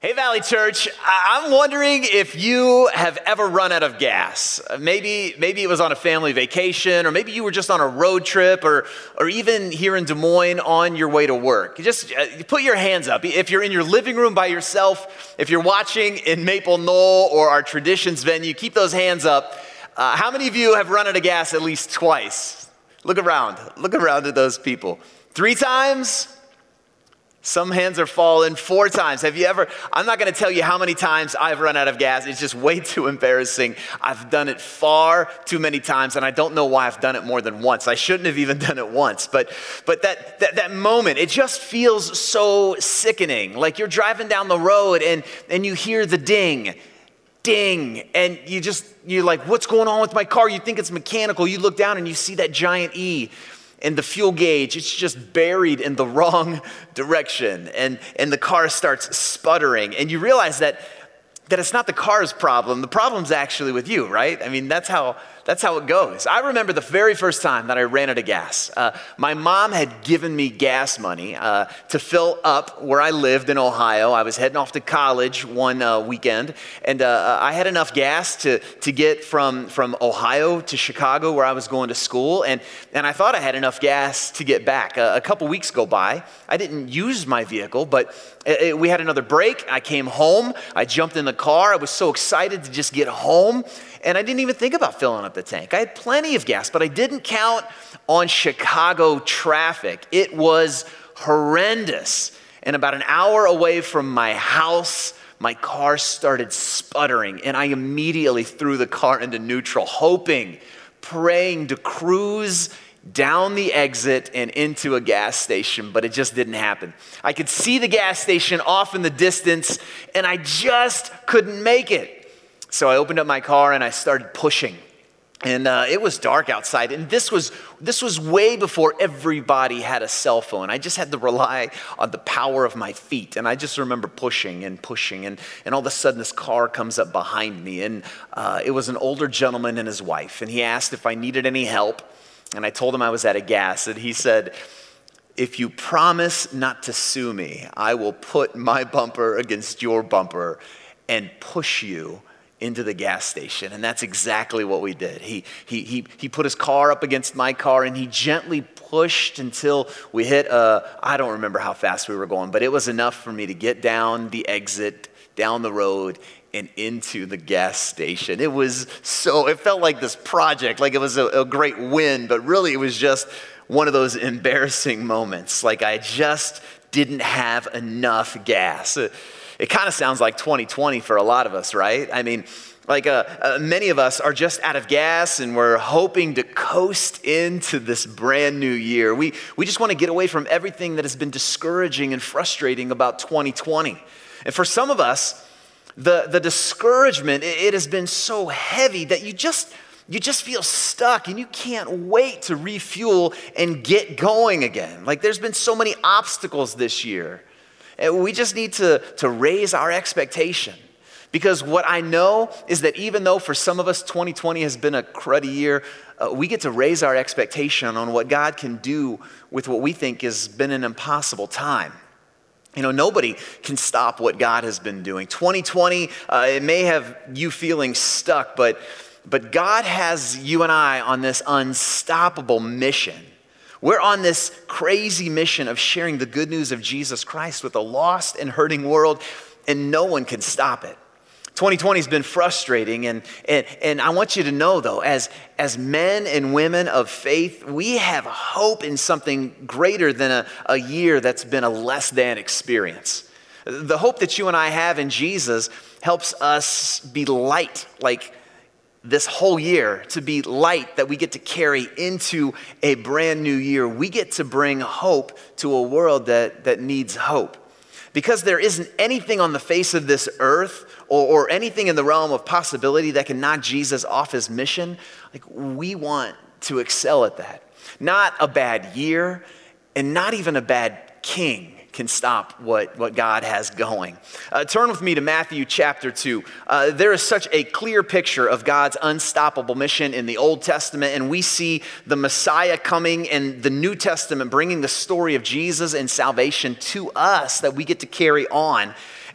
Hey Valley Church, I'm wondering if you have ever run out of gas. Maybe it was on a family vacation, or maybe you were just on a road trip, or even here in Des Moines on your way to work. You put your hands up. If you're in your living room by yourself, if you're watching in Maple Knoll or our Traditions venue, keep those hands up. How many of you have run out of gas at least twice? Look around at those people. 3 times? Some hands are falling. 4 times. Have you ever? I'm not going to tell you how many times I've run out of gas. It's just way too embarrassing. I've done it far too many times, and I don't know why I've done it more than once. I shouldn't have even done it once. But that moment, it just feels so sickening. Like you're driving down the road and you hear the ding, and you're like, what's going on with my car? You think it's mechanical. You look down and you see that giant E. And the fuel gauge, it's just buried in the wrong direction. And the car starts sputtering. And you realize that it's not the car's problem. The problem's actually with you, right? I mean, that's how it goes. I remember the very first time that I ran out of gas. My mom had given me gas money to fill up where I lived in Ohio. I was heading off to college one weekend, and I had enough gas to get from Ohio to Chicago where I was going to school, and I thought I had enough gas to get back. A couple weeks go by. I didn't use my vehicle, but we had another break. I came home. I jumped in the car. I was so excited to just get home. And I didn't even think about filling up the tank. I had plenty of gas, but I didn't count on Chicago traffic. It was horrendous. And about an hour away from my house, my car started sputtering. And I immediately threw the car into neutral, praying to cruise down the exit and into a gas station, but it just didn't happen. I could see the gas station off in the distance, and I just couldn't make it. So I opened up my car and I started pushing. And it was dark outside, and this was way before everybody had a cell phone. I just had to rely on the power of my feet, and I just remember pushing, and all of a sudden this car comes up behind me, and it was an older gentleman and his wife, and he asked if I needed any help, and I told him I was out of gas, and he said, "If you promise not to sue me, I will put my bumper against your bumper and push you into the gas station." And that's exactly what we did. He put his car up against my car, and he gently pushed until we hit I don't remember how fast we were going, but it was enough for me to get down the exit, down the road, and into the gas station. It felt like this project, like it was a great win, but really it was just one of those embarrassing moments. Like I just didn't have enough gas. It kind of sounds like 2020 for a lot of us, right? I mean, like many of us are just out of gas and we're hoping to coast into this brand new year. We just want to get away from everything that has been discouraging and frustrating about 2020. And for some of us, the discouragement, it has been so heavy that you just feel stuck and you can't wait to refuel and get going again. Like there's been so many obstacles this year. And we just need to raise our expectation. Because what I know is that even though for some of us 2020 has been a cruddy year, we get to raise our expectation on what God can do with what we think has been an impossible time. You know, nobody can stop what God has been doing. 2020, it may have you feeling stuck, but God has you and I on this unstoppable mission. We're on this crazy mission of sharing the good news of Jesus Christ with a lost and hurting world, and no one can stop it. 2020 has been frustrating, and I want you to know, though, as men and women of faith, we have hope in something greater than a year that's been a less than experience. The hope that you and I have in Jesus helps us be light, like this whole year, to be light that we get to carry into a brand new year. We get to bring hope to a world that needs hope. Because there isn't anything on the face of this earth or anything in the realm of possibility that can knock Jesus off his mission, like we want to excel at that. Not a bad year and not even a bad king can stop what God has going. Turn with me to Matthew chapter 2. There is such a clear picture of God's unstoppable mission in the Old Testament, and we see the Messiah coming and the New Testament bringing the story of Jesus and salvation to us that we get to carry on.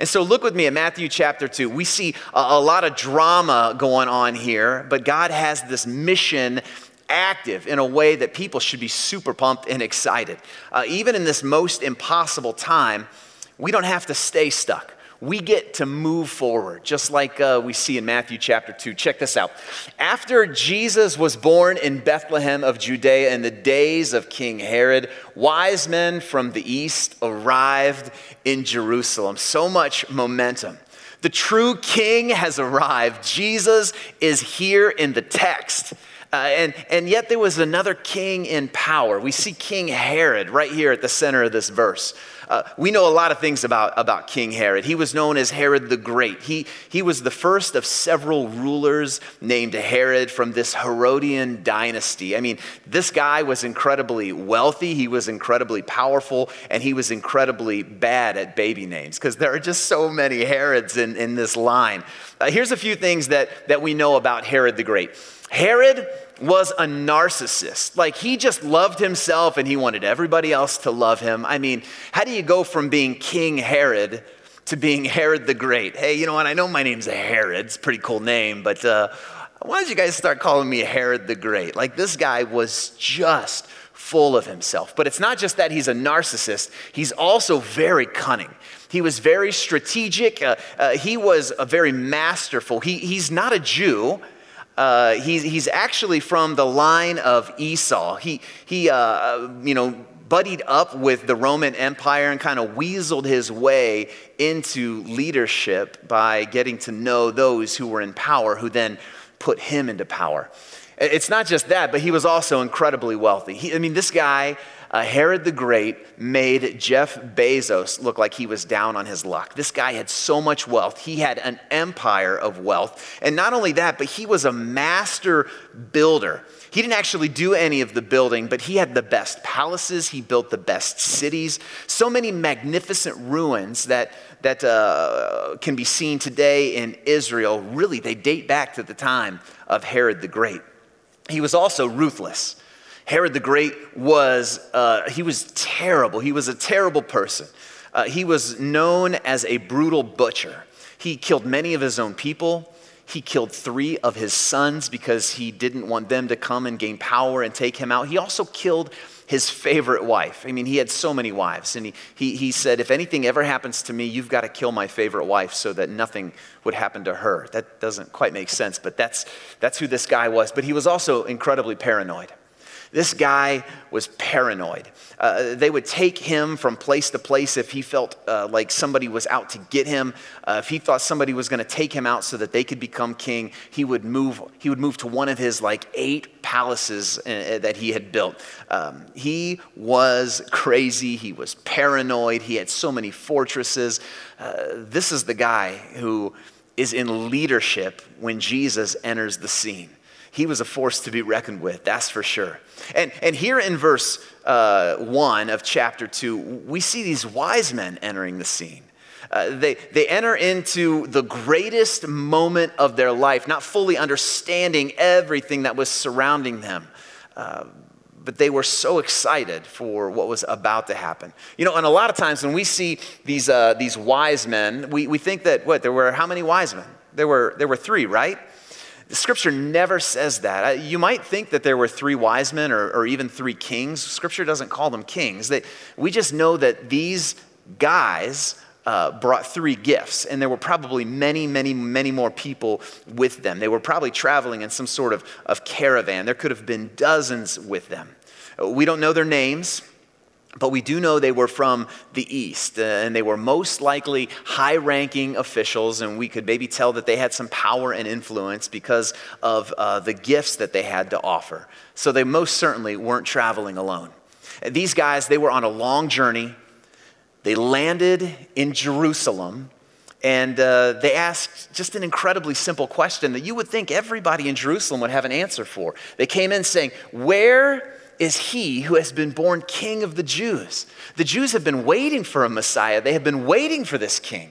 And so look with me at Matthew chapter 2. We see a lot of drama going on here, but God has this mission active in a way that people should be super pumped and excited. Even in this most impossible time, we don't have to stay stuck. We get to move forward, just like we see in Matthew chapter 2. Check this out. After Jesus was born in Bethlehem of Judea in the days of King Herod, wise men from the east arrived in Jerusalem. So much momentum. The true king has arrived. Jesus is here in the text. And yet there was another king in power. We see King Herod right here at the center of this verse. We know a lot of things about King Herod. He was known as Herod the Great. He was the first of several rulers named Herod from this Herodian dynasty. I mean, this guy was incredibly wealthy, he was incredibly powerful, and he was incredibly bad at baby names because there are just so many Herods in this line. Here's a few things that we know about Herod the Great. Herod was a narcissist. Like, he just loved himself and he wanted everybody else to love him. I mean, how do you go from being King Herod to being Herod the Great? Hey, you know what? I know my name's Herod. It's a pretty cool name, but why don't you guys start calling me Herod the Great? Like, this guy was just full of himself. But it's not just that he's a narcissist. He's also very cunning. He was very strategic. He was very masterful. He's not a Jew. He's actually from the line of Esau. He buddied up with the Roman Empire and kind of weaseled his way into leadership by getting to know those who were in power, who then put him into power. It's not just that, but he was also incredibly wealthy. This guy, Herod the Great, made Jeff Bezos look like he was down on his luck. This guy had so much wealth. He had an empire of wealth. And not only that, but he was a master builder. He didn't actually do any of the building, but he had the best palaces. He built the best cities. So many magnificent ruins that can be seen today in Israel. Really, they date back to the time of Herod the Great. He was also ruthless. Herod the Great was terrible. He was a terrible person. He was known as a brutal butcher. He killed many of his own people. He killed 3 of his sons because he didn't want them to come and gain power and take him out. He also killed his favorite wife. He had so many wives. And he said, if anything ever happens to me, you've got to kill my favorite wife so that nothing would happen to her. That doesn't quite make sense, but that's who this guy was. But he was also incredibly paranoid. This guy was paranoid. They would take him from place to place if he felt like somebody was out to get him. If he thought somebody was going to take him out so that they could become king, he would move to one of his 8 palaces that he had built. He was crazy. He was paranoid. He had so many fortresses. This is the guy who is in leadership when Jesus enters the scene. He was a force to be reckoned with, that's for sure. And here in verse 1 of chapter 2, we see these wise men entering the scene. They enter into the greatest moment of their life, not fully understanding everything that was surrounding them. But they were so excited for what was about to happen. And a lot of times when we see these wise men, we think that, there were how many wise men? There were 3, right? The scripture never says that. You might think that there were 3 wise men or even 3 kings. Scripture doesn't call them kings. We just know that these guys brought 3 gifts, and there were probably many, many, many more people with them. They were probably traveling in some sort of caravan. There could have been dozens with them. We don't know their names, but we do know they were from the east, and they were most likely high-ranking officials, and we could maybe tell that they had some power and influence because of the gifts that they had to offer. So they most certainly weren't traveling alone. These guys, they were on a long journey. They landed in Jerusalem, and they asked just an incredibly simple question that you would think everybody in Jerusalem would have an answer for. They came in saying, "Where is he who has been born King of the Jews?" The Jews have been waiting for a Messiah. They have been waiting for this king.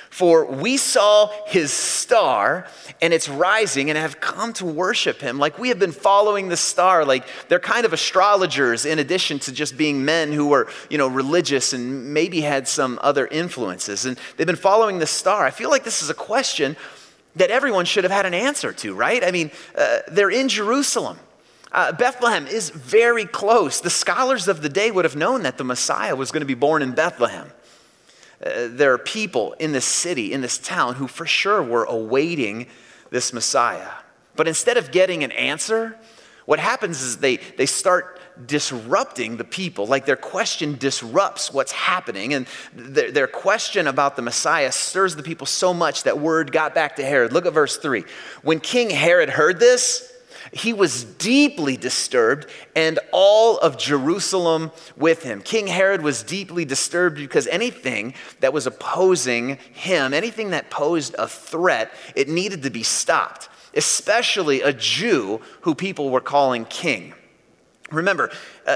For we saw his star and it's rising and have come to worship him. Like we have been following the star. Like they're kind of astrologers in addition to just being men who were, religious and maybe had some other influences. And they've been following the star. I feel like this is a question that everyone should have had an answer to, right? I mean, they're in Jerusalem. Bethlehem is very close. The scholars of the day would have known that the Messiah was going to be born in Bethlehem. There are people in this city, in this town, who for sure were awaiting this Messiah. But instead of getting an answer, what happens is they start disrupting the people. Like their question disrupts what's happening. And their question about the Messiah stirs the people so much that word got back to Herod. Look at verse 3. When King Herod heard this, he was deeply disturbed, and all of Jerusalem with him. King Herod was deeply disturbed because anything that was opposing him, anything that posed a threat, it needed to be stopped, especially a Jew who people were calling king. Remember,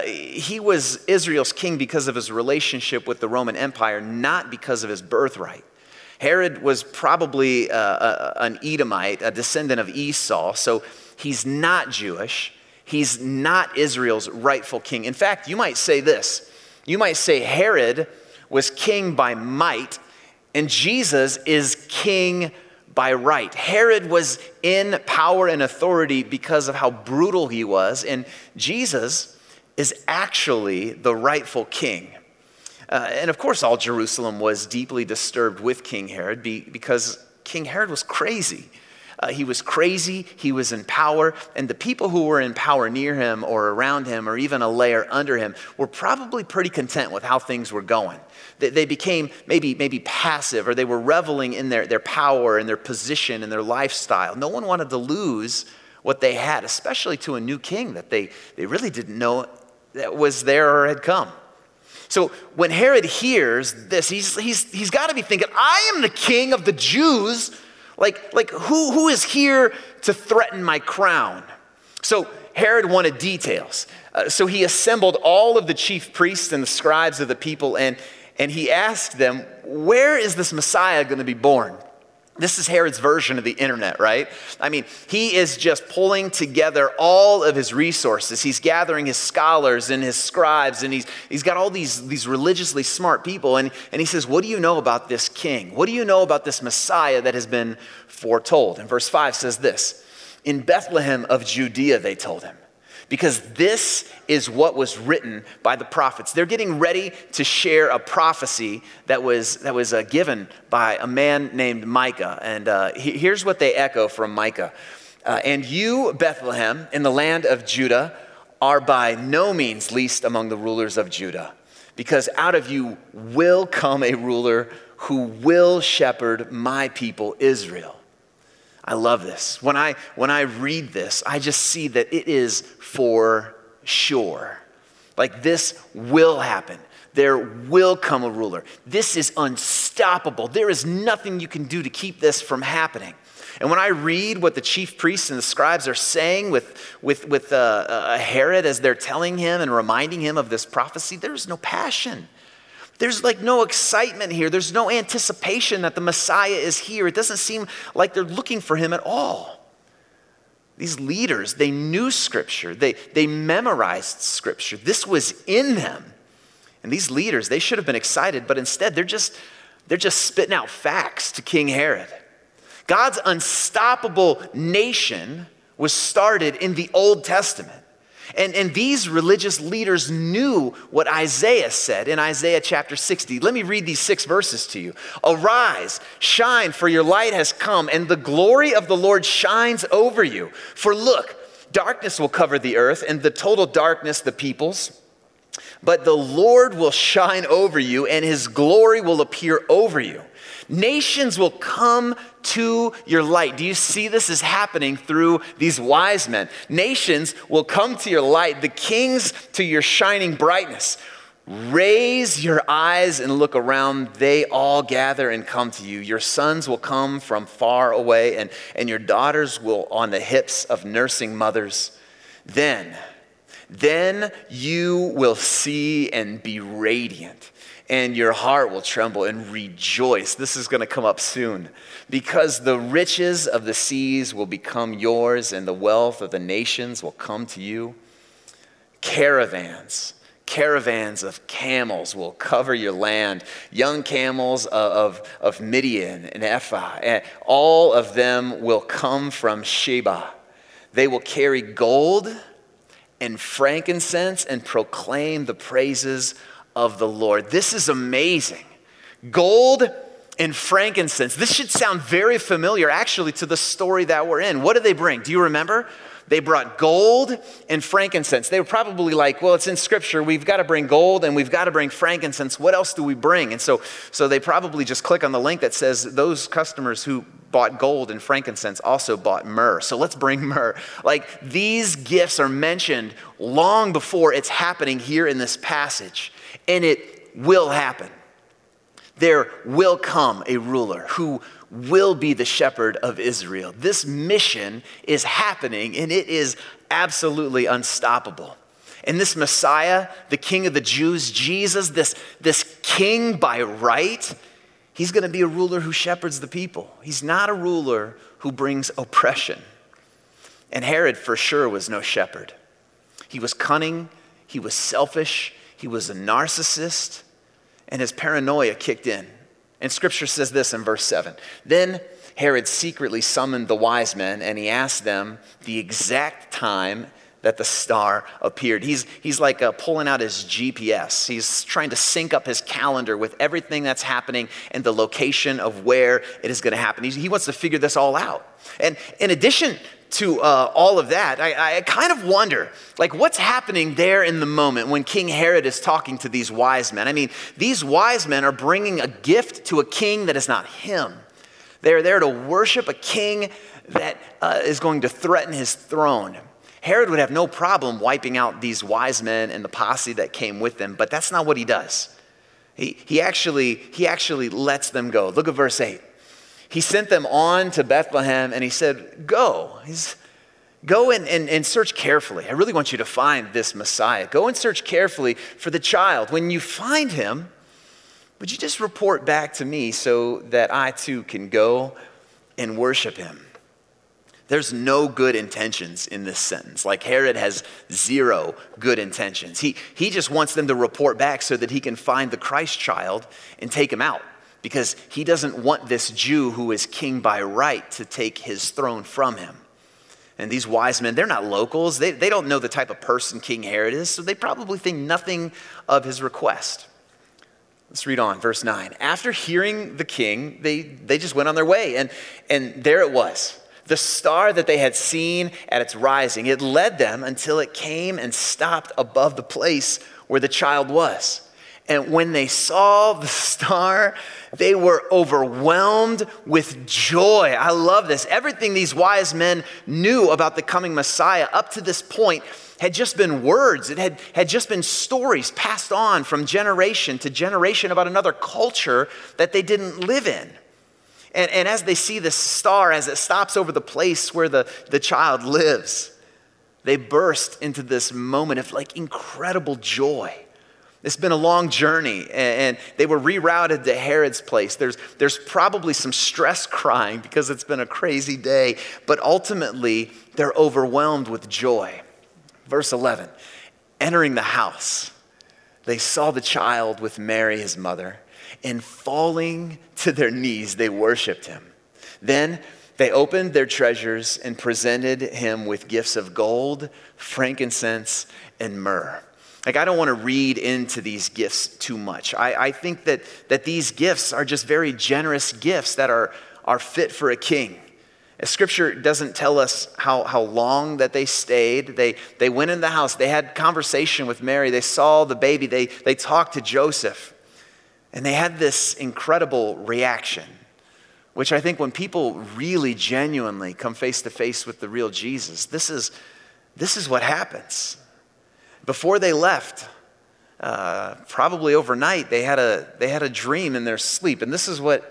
he was Israel's king because of his relationship with the Roman Empire, not because of his birthright. Herod was probably an Edomite, a descendant of Esau, so he's not Jewish. He's not Israel's rightful king. In fact, you might say this. You might say Herod was king by might, and Jesus is king by right. Herod was in power and authority because of how brutal he was, and Jesus is actually the rightful king. And of course, all Jerusalem was deeply disturbed with King Herod because King Herod was crazy. He was crazy, he was in power, and the people who were in power near him or around him or even a layer under him were probably pretty content with how things were going. They became maybe passive, or they were reveling in their power and their position and their lifestyle. No one wanted to lose what they had, especially to a new king that they really didn't know that was there or had come. So when Herod hears this, he's got to be thinking, I am the king of the Jews. Like who is here to threaten my crown? So Herod wanted details. So he assembled all of the chief priests and the scribes of the people, and he asked them, where is this Messiah going to be born? This is Herod's version of the internet, right? I mean, he is just pulling together all of his resources. He's gathering his scholars and his scribes, and he's got all these religiously smart people, and he says, what do you know about this king? What do you know about this Messiah that has been foretold? And verse 5 says this, in Bethlehem of Judea, they told him, because this is what was written by the prophets. They're getting ready to share a prophecy that was given by a man named Micah. And here's what they echo from Micah. And you, Bethlehem, in the land of Judah, are by no means least among the rulers of Judah, because out of you will come a ruler who will shepherd my people Israel. I love this. When I read this, I just see that it is for sure. Like this will happen. There will come a ruler. This is unstoppable. There is nothing you can do to keep this from happening. And when I read what the chief priests and the scribes are saying with Herod as they're telling him and reminding him of this prophecy, there's no passion. There's like no excitement here. There's no anticipation that the Messiah is here. It doesn't seem like they're looking for him at all. These leaders, they knew Scripture. They memorized Scripture. This was in them. And these leaders, they should have been excited, but instead they're just spitting out facts to King Herod. God's unstoppable nation was started in the Old Testament. And these religious leaders knew what Isaiah said in Isaiah chapter 60. Let me read these 6 verses to you. Arise, shine, for your light has come, and the glory of the Lord shines over you. For look, darkness will cover the earth, and the total darkness the peoples. But the Lord will shine over you, and his glory will appear over you. Nations will come to your light. Do you see this is happening through these wise men? Nations will come to your light, the kings to your shining brightness. Raise your eyes and look around. They all gather and come to you. Your sons will come from far away, and your daughters will on the hips of nursing mothers. Then you will see and be radiant, and your heart will tremble and rejoice. This is going to come up soon. Because the riches of the seas will become yours, and the wealth of the nations will come to you. Caravans of camels will cover your land. Young camels of Midian and Ephah. And all of them will come from Sheba. They will carry gold and frankincense and proclaim the praises of the Lord. This is amazing. Gold and frankincense. This should sound very familiar actually to the story that we're in. What did they bring? Do you remember? They brought gold and frankincense. They were probably like, well, it's in scripture. We've got to bring gold and we've got to bring frankincense. What else do we bring? And so they probably just click on the link that says those customers who bought gold and frankincense also bought myrrh. So let's bring myrrh. Like, these gifts are mentioned long before it's happening here in this passage. And it will happen. There will come a ruler who will be the shepherd of Israel. This mission is happening, and it is absolutely unstoppable. And this Messiah, the King of the Jews, Jesus, this king by right, he's going to be a ruler who shepherds the people. He's not a ruler who brings oppression. And Herod for sure was no shepherd. He was cunning, he was selfish, he was a narcissist, and his paranoia kicked in. And scripture says this in verse 7. Then Herod secretly summoned the wise men, and he asked them the exact time that the star appeared. He's like pulling out his GPS. He's trying to sync up his calendar with everything that's happening and the location of where it is going to happen. He wants to figure this all out. And in addition to all of that, I kind of wonder, like, what's happening there in the moment when King Herod is talking to these wise men? I mean, these wise men are bringing a gift to a king that is not him. They're there to worship a king that is going to threaten his throne. Herod would have no problem wiping out these wise men and the posse that came with them, but that's not what he does. He actually lets them go. Look at verse 8. He sent them on to Bethlehem, and he said, go. Go and search carefully. I really want you to find this Messiah. Go and search carefully for the child. When you find him, would you just report back to me so that I too can go and worship him? There's no good intentions in this sentence. Like, Herod has zero good intentions. He just wants them to report back so that he can find the Christ child and take him out, because he doesn't want this Jew who is king by right to take his throne from him. And these wise men, they're not locals. They don't know the type of person King Herod is, so they probably think nothing of his request. Let's read on, verse 9. After hearing the king, they just went on their way, and there it was. The star that they had seen at its rising, it led them until it came and stopped above the place where the child was. And when they saw the star, they were overwhelmed with joy. I love this. Everything these wise men knew about the coming Messiah up to this point had just been words. It had just been stories passed on from generation to generation about another culture that they didn't live in. And as they see this star, as it stops over the place where the child lives, they burst into this moment of like incredible joy. It's been a long journey, and they were rerouted to Herod's place. There's probably some stress crying because it's been a crazy day, but ultimately they're overwhelmed with joy. Verse 11, entering the house, they saw the child with Mary, his mother, and falling to their knees, they worshiped him. Then they opened their treasures and presented him with gifts of gold, frankincense, and myrrh. Like, I don't want to read into these gifts too much. I think that these gifts are just very generous gifts that are fit for a king. Scripture doesn't tell us how long that they stayed. They went in the house. They had conversation with Mary. They saw the baby. They talked to Joseph. And they had this incredible reaction, which I think when people really genuinely come face to face with the real Jesus, this is what happens. Before they left, probably overnight, they had a dream in their sleep, and this is what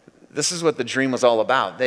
the dream was all about.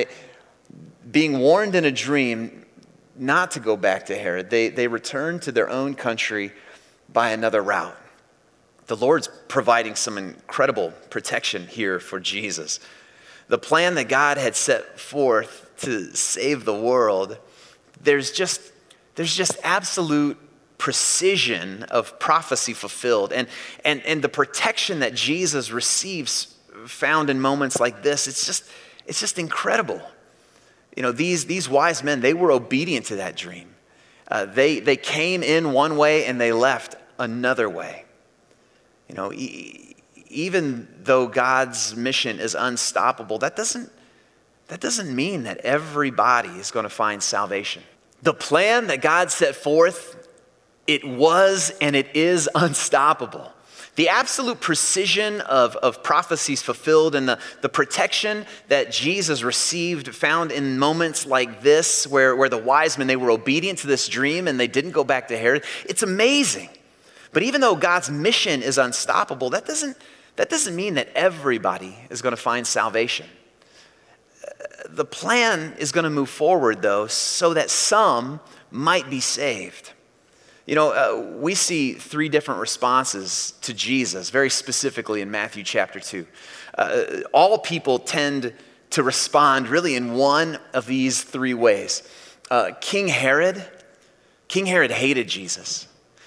Being warned in a dream not to go back to Herod, they returned to their own country by another route. The Lord's providing some incredible protection here for Jesus. The plan that God had set forth to save the world, there's just absolute precision of prophecy fulfilled. And the protection that Jesus receives found in moments like this, it's just incredible. You know, these wise men, they were obedient to that dream. They came in one way and they left another way. You know, even though God's mission is unstoppable, that doesn't mean that everybody is going to find salvation. The plan that God set forth, it was and it is unstoppable. The absolute precision of prophecies fulfilled and the protection that Jesus received found in moments like this where the wise men, they were obedient to this dream and they didn't go back to Herod. It's amazing. But even though God's mission is unstoppable, that doesn't mean that everybody is going to find salvation. The plan is going to move forward, though, so that some might be saved. You know, we see three different responses to Jesus, very specifically in Matthew chapter 2. All people tend to respond really in one of these three ways. King Herod hated Jesus.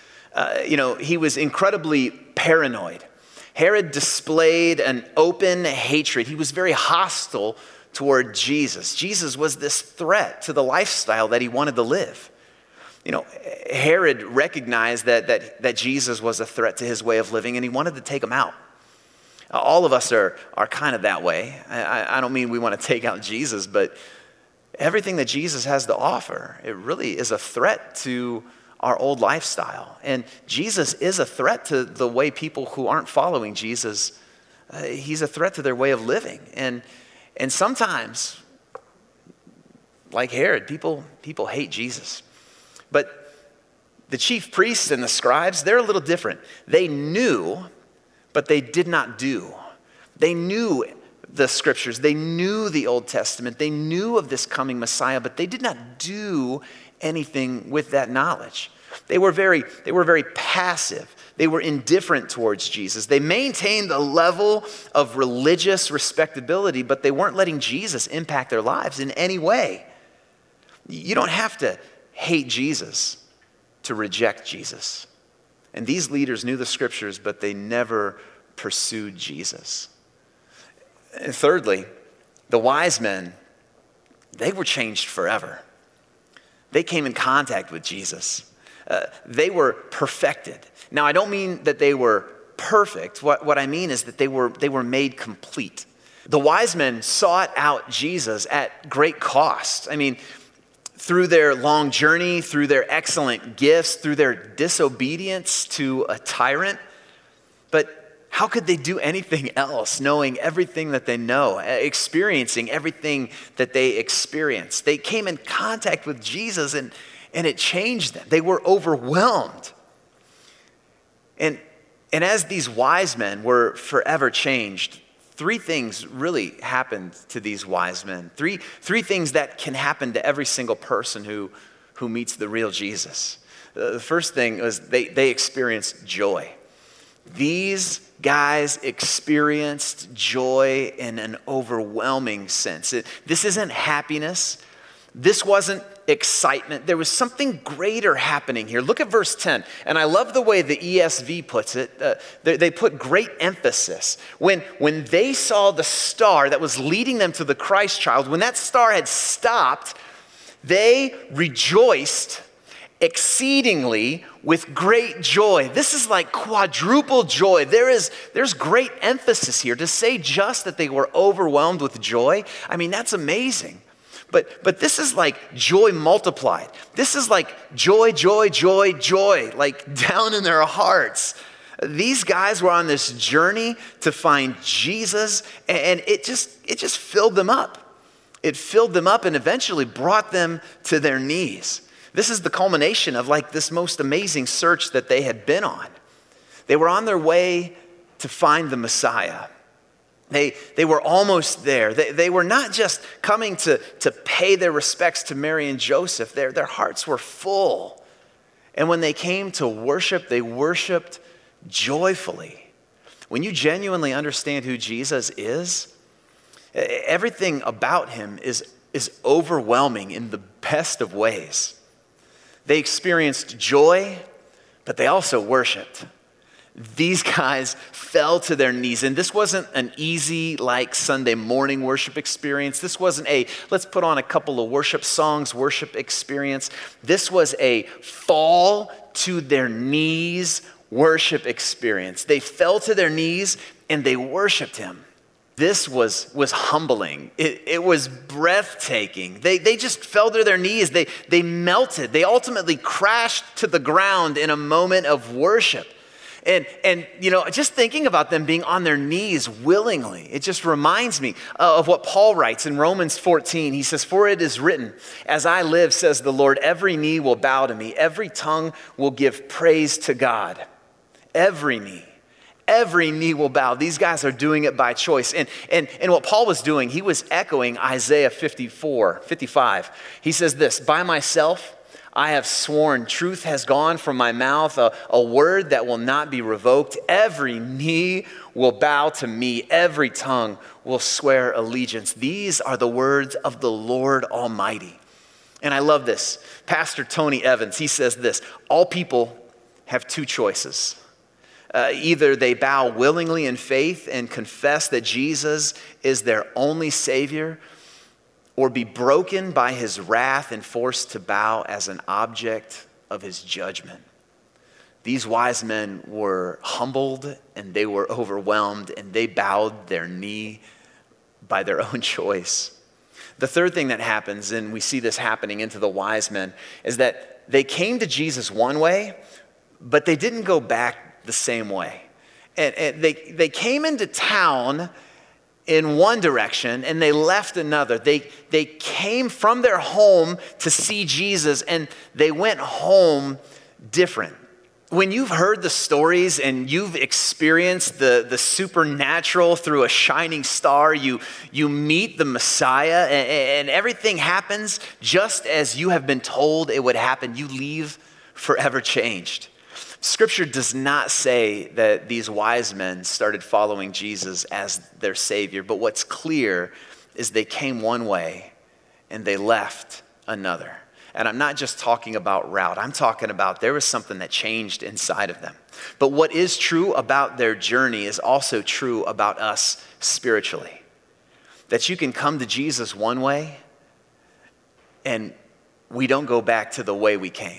He was incredibly paranoid. Herod displayed an open hatred. He was very hostile toward Jesus. Jesus was this threat to the lifestyle that he wanted to live. You know, Herod recognized that Jesus was a threat to his way of living, and he wanted to take him out. All of us are kind of that way. I don't mean we want to take out Jesus, but everything that Jesus has to offer, it really is a threat to our old lifestyle. And Jesus is a threat to the way people who aren't following Jesus, he's a threat to their way of living. And sometimes, like Herod, people hate Jesus. But the chief priests and the scribes, they're a little different. They knew, but they did not do. They knew the scriptures. They knew the Old Testament. They knew of this coming Messiah, but they did not do anything with that knowledge. They were very passive. They were indifferent towards Jesus. They maintained a level of religious respectability, but they weren't letting Jesus impact their lives in any way. You don't have to hate Jesus to reject Jesus. And these leaders knew the scriptures, but they never pursued Jesus. And thirdly, the wise men, they were changed forever. They came in contact with Jesus. They were perfected. Now, I don't mean that they were perfect. What I mean is that they were made complete. The wise men sought out Jesus at great cost. I mean, through their long journey, through their excellent gifts, through their disobedience to a tyrant. But how could they do anything else, knowing everything that they know, experiencing everything that they experienced? They came in contact with Jesus and it changed them. They were overwhelmed. And as these wise men were forever changed, three things really happened to these wise men. Three things that can happen to every single person who meets the real Jesus. The first thing was they experienced joy. These guys experienced joy in an overwhelming sense. This isn't happiness. This wasn't excitement. There was something greater happening here. Look at verse 10. And I love the way the ESV puts it. They put great emphasis. When they saw the star that was leading them to the Christ child, when that star had stopped, they rejoiced exceedingly with great joy. This is like quadruple joy. There's great emphasis here. To say just that they were overwhelmed with joy, I mean, that's amazing. But this is like joy multiplied. This is like joy, like down in their hearts. These guys were on this journey to find Jesus, and it just filled them up. It filled them up and eventually brought them to their knees. This is the culmination of like this most amazing search that they had been on. They were on their way to find the Messiah. They were almost there. They were not just coming to pay their respects to Mary and Joseph. Their hearts were full. And when they came to worship, they worshiped joyfully. When you genuinely understand who Jesus is, everything about him is overwhelming in the best of ways. They experienced joy, but they also worshiped. These guys fell to their knees, and this wasn't an easy, like Sunday morning worship experience. This wasn't a, let's put on a couple of worship songs worship experience. This was a fall to their knees worship experience. They fell to their knees and they worshiped him. This was humbling. It was breathtaking. They just fell to their knees. They melted. They ultimately crashed to the ground in a moment of worship. And just thinking about them being on their knees willingly, it just reminds me of what Paul writes in Romans 14. He says, "For it is written, as I live, says the Lord, every knee will bow to me. Every tongue will give praise to God." Every knee will bow. These guys are doing it by choice. And what Paul was doing, he was echoing Isaiah 55. He says this, "By myself, I have sworn, truth has gone from my mouth, a word that will not be revoked. Every knee will bow to me. Every tongue will swear allegiance." These are the words of the Lord Almighty. And I love this. Pastor Tony Evans, he says this, "All people have two choices. Either they bow willingly in faith and confess that Jesus is their only Savior, or be broken by his wrath and forced to bow as an object of his judgment." These wise men were humbled and they were overwhelmed and they bowed their knee by their own choice. The third thing that happens, and we see this happening into the wise men, is that they came to Jesus one way, but they didn't go back the same way. And they came into town in one direction and they left another. They came from their home to see Jesus and they went home different. When you've heard the stories and you've experienced the supernatural through a shining star, you meet the Messiah and everything happens just as you have been told it would happen. You leave forever changed. Scripture does not say that these wise men started following Jesus as their Savior, but what's clear is they came one way and they left another. And I'm not just talking about route. I'm talking about there was something that changed inside of them. But what is true about their journey is also true about us spiritually. That you can come to Jesus one way and we don't go back to the way we came.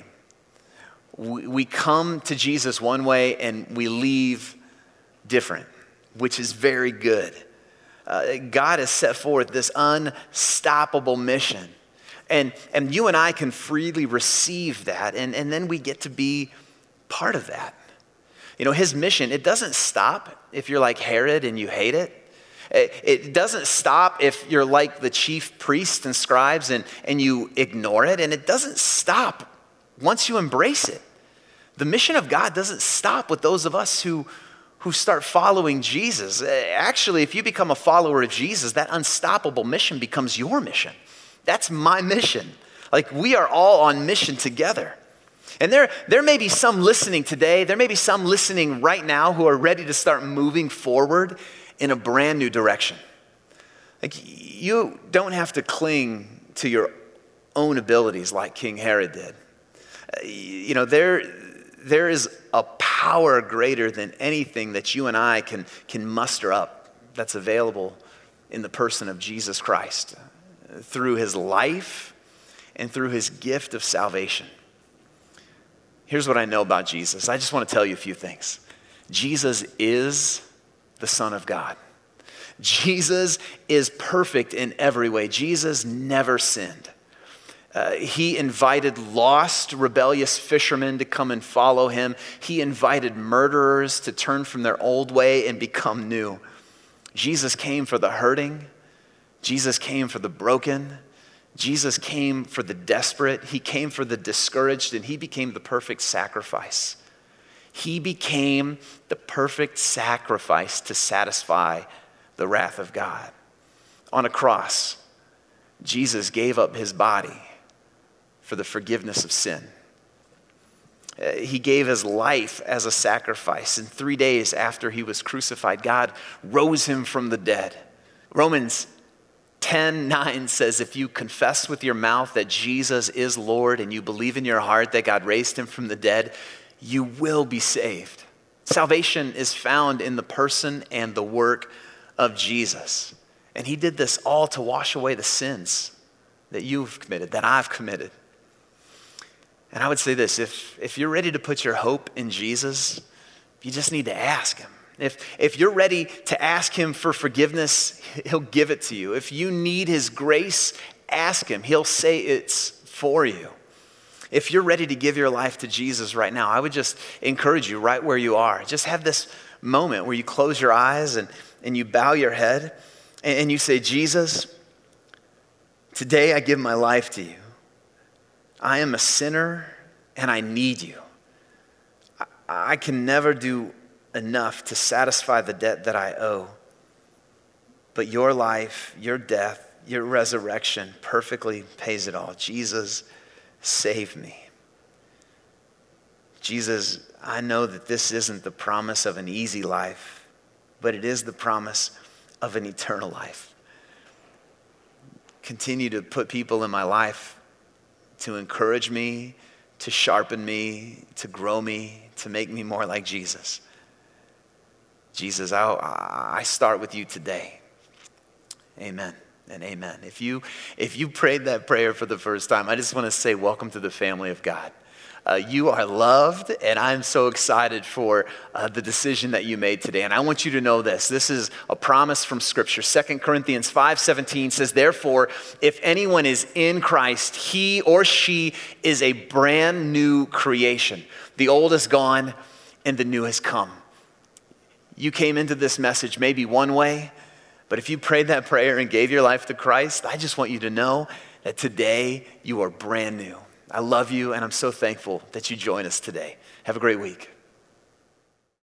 We come to Jesus one way and we leave different, which is very good. God has set forth this unstoppable mission. And you and I can freely receive that, and then we get to be part of that. His mission, it doesn't stop if you're like Herod and you hate it. It doesn't stop if you're like the chief priests and scribes and you ignore it. And it doesn't stop once you embrace it. The mission of God doesn't stop with those of us who start following Jesus. Actually, if you become a follower of Jesus, that unstoppable mission becomes your mission. That's my mission. Like, we are all on mission together. And there may be some listening today, there may be some listening right now who are ready to start moving forward in a brand new direction. Like, you don't have to cling to your own abilities like King Herod did. There is a power greater than anything that you and I can muster up that's available in the person of Jesus Christ through his life and through his gift of salvation. Here's what I know about Jesus. I just want to tell you a few things. Jesus is the Son of God. Jesus is perfect in every way. Jesus never sinned. He invited lost, rebellious fishermen to come and follow him. He invited murderers to turn from their old way and become new. Jesus came for the hurting. Jesus came for the broken. Jesus came for the desperate. He came for the discouraged, and he became the perfect sacrifice. He became the perfect sacrifice to satisfy the wrath of God. On a cross, Jesus gave up his body for the forgiveness of sin. He gave his life as a sacrifice. And 3 days after he was crucified, God rose him from the dead. Romans 10:9 says, if you confess with your mouth that Jesus is Lord and you believe in your heart that God raised him from the dead, you will be saved. Salvation is found in the person and the work of Jesus. And he did this all to wash away the sins that you've committed, that I've committed. And I would say this, if you're ready to put your hope in Jesus, you just need to ask him. If you're ready to ask him for forgiveness, he'll give it to you. If you need his grace, ask him. He'll say it's for you. If you're ready to give your life to Jesus right now, I would just encourage you right where you are. Just have this moment where you close your eyes and you bow your head and you say, Jesus, today I give my life to you. I am a sinner and I need you. I can never do enough to satisfy the debt that I owe. But your life, your death, your resurrection perfectly pays it all. Jesus, save me. Jesus, I know that this isn't the promise of an easy life, but it is the promise of an eternal life. Continue to put people in my life to encourage me, to sharpen me, to grow me, to make me more like Jesus. Jesus, I start with you today. Amen and amen. If you prayed that prayer for the first time, I just want to say welcome to the family of God. You are loved, and I'm so excited for the decision that you made today. And I want you to know this. This is a promise from Scripture. 2 Corinthians 5:17 says, therefore, if anyone is in Christ, he or she is a brand new creation. The old is gone, and the new has come. You came into this message maybe one way, but if you prayed that prayer and gave your life to Christ, I just want you to know that today you are brand new. I love you, and I'm so thankful that you join us today. Have a great week.